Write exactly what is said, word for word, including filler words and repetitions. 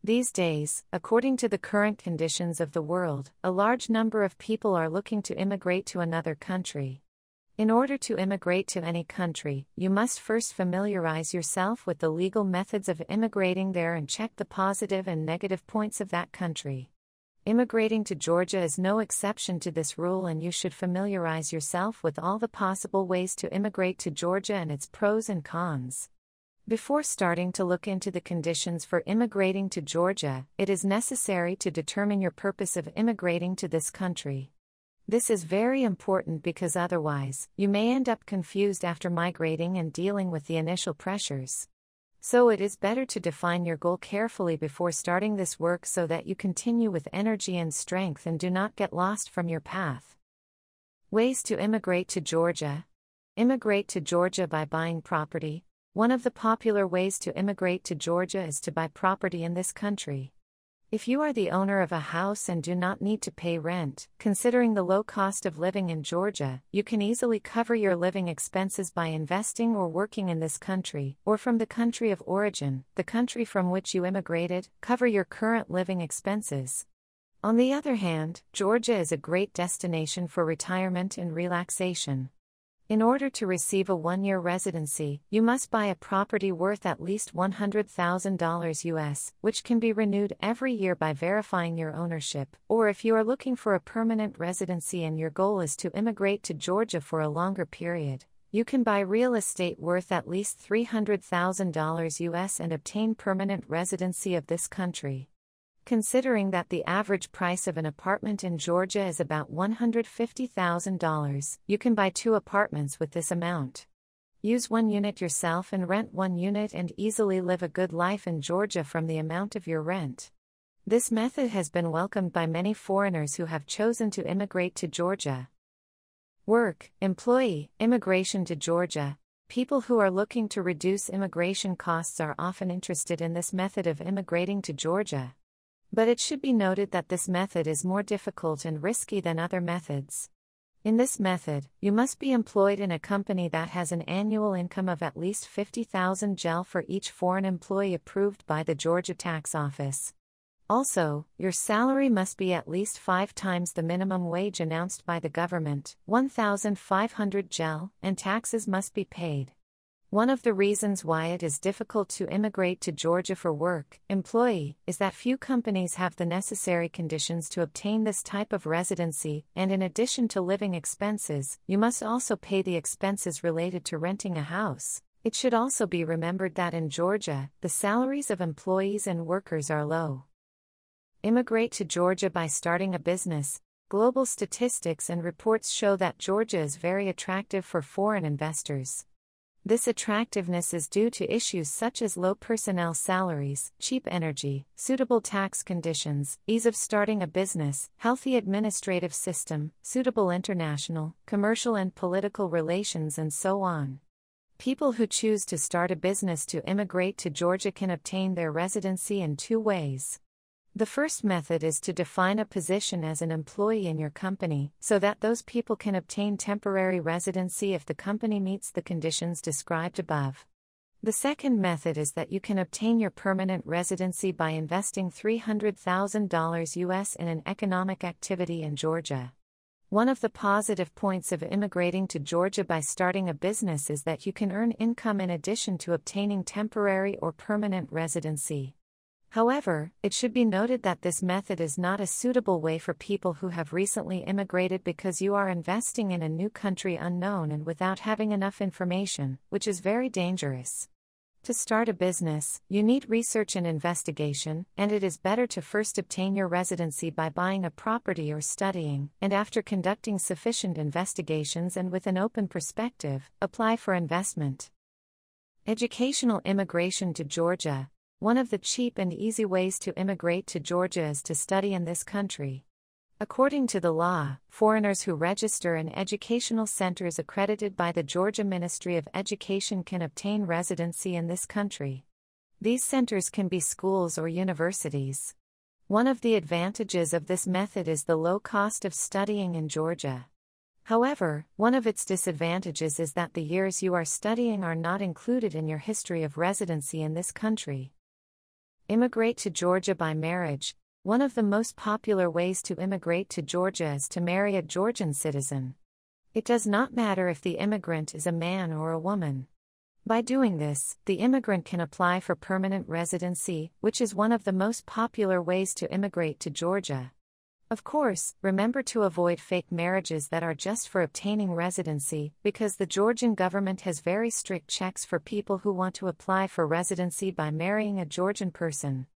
These days, according to the current conditions of the world, a large number of people are looking to immigrate to another country. In order to immigrate to any country, you must first familiarize yourself with the legal methods of immigrating there and check the positive and negative points of that country. Immigrating to Georgia is no exception to this rule, and you should familiarize yourself with all the possible ways to immigrate to Georgia and its pros and cons. Before starting to look into the conditions for immigrating to Georgia, it is necessary to determine your purpose of immigrating to this country. This is very important because otherwise, you may end up confused after migrating and dealing with the initial pressures. So it is better to define your goal carefully before starting this work so that you continue with energy and strength and do not get lost from your path. Ways to immigrate to Georgia. Immigrate to Georgia by buying property. One of the popular ways to immigrate to Georgia is to buy property in this country. If you are the owner of a house and do not need to pay rent, considering the low cost of living in Georgia, you can easily cover your living expenses by investing or working in this country, or from the country of origin, the country from which you immigrated, cover your current living expenses. On the other hand, Georgia is a great destination for retirement and relaxation. In order to receive a one-year residency, you must buy a property worth at least one hundred thousand dollars U S, which can be renewed every year by verifying your ownership, or if you are looking for a permanent residency and your goal is to immigrate to Georgia for a longer period, you can buy real estate worth at least three hundred thousand dollars U S and obtain permanent residency of this country. Considering that the average price of an apartment in Georgia is about one hundred fifty thousand dollars, you can buy two apartments with this amount. Use one unit yourself and rent one unit and easily live a good life in Georgia from the amount of your rent. This method has been welcomed by many foreigners who have chosen to immigrate to Georgia. Work, employee, immigration to Georgia. People who are looking to reduce immigration costs are often interested in this method of immigrating to Georgia. But it should be noted that this method is more difficult and risky than other methods. In this method, you must be employed in a company that has an annual income of at least fifty thousand G E L for each foreign employee approved by the Georgia Tax Office. Also, your salary must be at least five times the minimum wage announced by the government, one thousand five hundred G E L, and taxes must be paid. One of the reasons why it is difficult to immigrate to Georgia for work, employee, is that few companies have the necessary conditions to obtain this type of residency, and in addition to living expenses, you must also pay the expenses related to renting a house. It should also be remembered that in Georgia, the salaries of employees and workers are low. Immigrate to Georgia by starting a business. Global statistics and reports show that Georgia is very attractive for foreign investors. This attractiveness is due to issues such as low personnel salaries, cheap energy, suitable tax conditions, ease of starting a business, healthy administrative system, suitable international, commercial and political relations, and so on. People who choose to start a business to immigrate to Georgia can obtain their residency in two ways. The first method is to define a position as an employee in your company, so that those people can obtain temporary residency if the company meets the conditions described above. The second method is that you can obtain your permanent residency by investing three hundred thousand dollars U S in an economic activity in Georgia. One of the positive points of immigrating to Georgia by starting a business is that you can earn income in addition to obtaining temporary or permanent residency. However, it should be noted that this method is not a suitable way for people who have recently immigrated because you are investing in a new country unknown and without having enough information, which is very dangerous. To start a business, you need research and investigation, and it is better to first obtain your residency by buying a property or studying, and after conducting sufficient investigations and with an open perspective, apply for investment. Educational immigration to Georgia. One of the cheap and easy ways to immigrate to Georgia is to study in this country. According to the law, foreigners who register in educational centers accredited by the Georgia Ministry of Education can obtain residency in this country. These centers can be schools or universities. One of the advantages of this method is the low cost of studying in Georgia. However, one of its disadvantages is that the years you are studying are not included in your history of residency in this country. Immigrate to Georgia by marriage. One of the most popular ways to immigrate to Georgia is to marry a Georgian citizen. It does not matter if the immigrant is a man or a woman. By doing this, the immigrant can apply for permanent residency, which is one of the most popular ways to immigrate to Georgia. Of course, remember to avoid fake marriages that are just for obtaining residency, because the Georgian government has very strict checks for people who want to apply for residency by marrying a Georgian person.